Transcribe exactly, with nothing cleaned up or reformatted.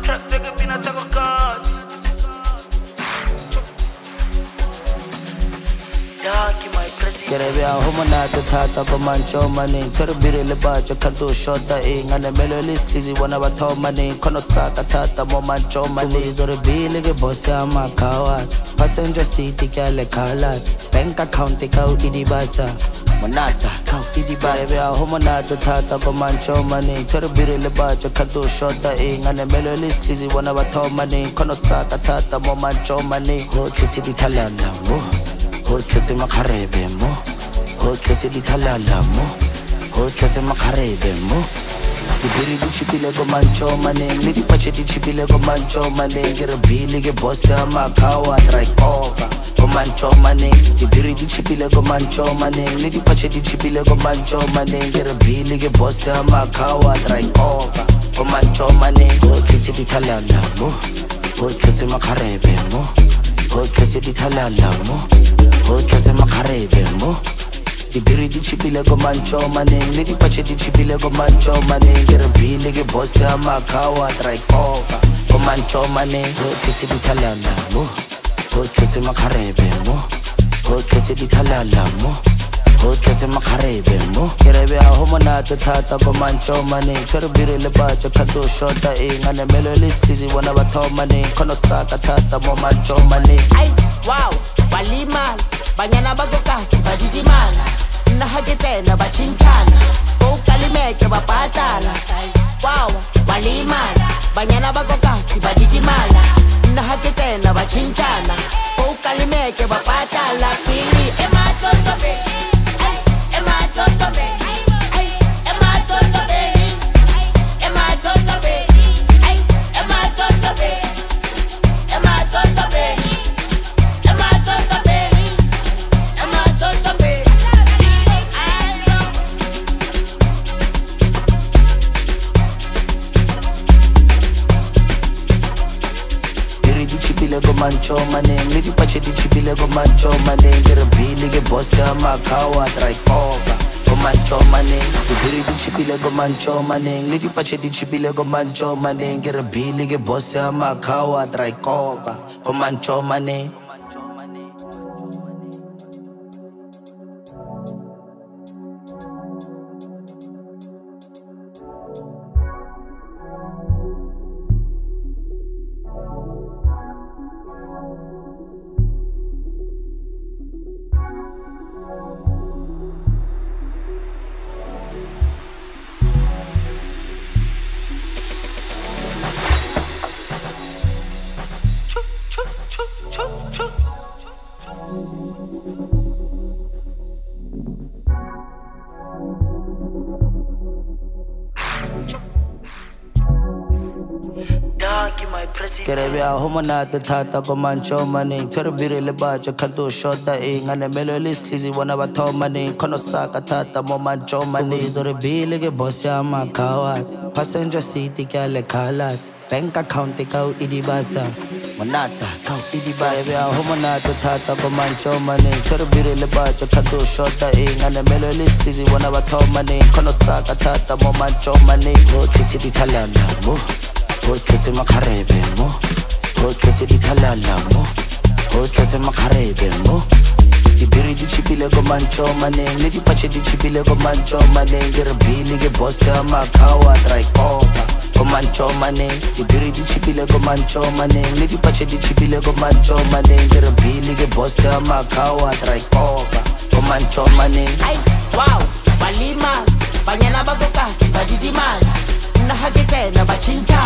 Kerebia homonata tata komancho mani Terbiri lebaja kadu shota e Ngane melo listizi wana bato mani Kono saka tata mo mancho mani Zore bili ge bosse ama kawat Passenger seat kale kalat Bank account kau idi baca Monata kau idi baca Kerebia homonata tata komancho mani Terbiri lebaja kadu shota e Ngane melo listizi wana bato mani Kono saka tata mo mancho mani Ho chisi di talanda mo Ho chese makarebe mo Ho chese di talala mo Ho chese makarebe mo Dibiri di chipile go mancho mane Midi pache di chipile go mancho mane Gira bili ge bosse ama kawa Drike over go mancho mane Dibiri di chipile go mancho mane Midi pache di chipile go mancho mane Gira bili ge bosse ama kawa Drike over go mancho mane Ho chese di talala mo Ho chese makarebe mo Ho chese di talala mo Ho chese makarebe mo Dibiri di chipile go mancho mane Midi pache di chipile go mancho mane Gira bili ge bosse ama kawa Drike over go mancho mane Ho chese di talala mo Ho chese makarebe mo Ho chese di talala mo Ho chese makarebe mo Kerebia homonata tata go mancho mane Terbiri lebaja kadu shota e Ngane melo listizi wana bato mane Kono saka tata mo mancho mane Ay, wow, balimala Banyana bagokasi badidimala Nahagitena bachinchana Ukalimeke bapatala Wow, balimala Banyana bagokasi badidimala Nahagitena bachinchana Ukalimeke bapatala Pili, ema toto baby Ay, ema toto baby Ay, ema toto baby Ema toto baby Ay, ema toto baby Ema toto baby Go mancho mane Midi pache di chipile go mancho mane Gira bili ge bosse ama kawa Drike over go mancho mane Dibiri di chipile go mancho mane Midi pache di chipile go mancho mane Gira bili ge bosse ama kawa Drike over go mancho mane Kerebia homonata tata go mancho mane Terbiri lebaja kadu shota e Ngane melo listizi wana bato mane Kono saka tata mo mancho mane Zore bili ge bosse ama kawat Passenger seat kale kalat Bank account kau idi baca Monata kau idi baca Kerebia homonata tata go mancho mane Terbiri lebaja kadu shota e Ngane melo listizi wana bato mane Kono saka tata mo mancho mane Ho chisi di talala mo Ho chese makarebe mo Ho chese di talala mo Ho chese makarebe mo Dibiri di chipile go mancho mane Midi pache di chipile go mancho mane Gira bili ge bosse ama kawa Drike over go mancho mane Dibiri di chipile go mancho mane Midi pache di chipile go mancho mane Gira bili ge bosse ama kawa Drike over go mancho mane Ay, wow, balimala Banyana bagokasi badidimala Nahagitena bachincha